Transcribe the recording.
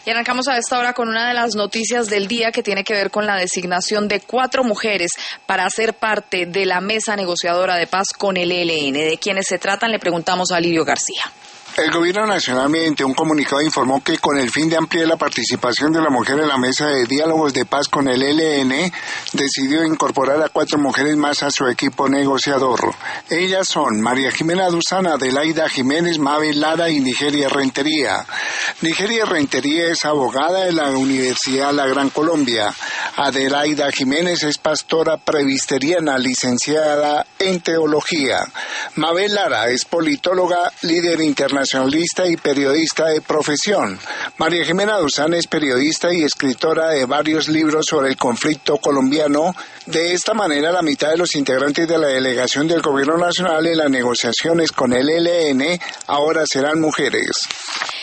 Y arrancamos a esta hora con una de las noticias del día que tiene que ver con la designación de 4 mujeres para ser parte de la mesa negociadora de paz con el ELN. ¿De quiénes se tratan? Le preguntamos a Lidio García. El Gobierno Nacional, mediante un comunicado, informó que con el fin de ampliar la participación de la mujer en la mesa de diálogos de paz con el ELN, decidió incorporar a 4 mujeres más a su equipo negociador. Ellas son María Jimena Duzán, Adelaida Jiménez, Mabel Lara y Nigeria Rentería. Nigeria Rentería es abogada de la Universidad La Gran Colombia. Adelaida Jiménez es pastora presbiteriana, licenciada en teología. Mabel Lara es politóloga, líder internacionalista y periodista de profesión. María Jimena Duzán es periodista y escritora de varios libros sobre el conflicto colombiano. De esta manera, la mitad de los integrantes de la delegación del Gobierno Nacional en las negociaciones con el ELN ahora serán mujeres.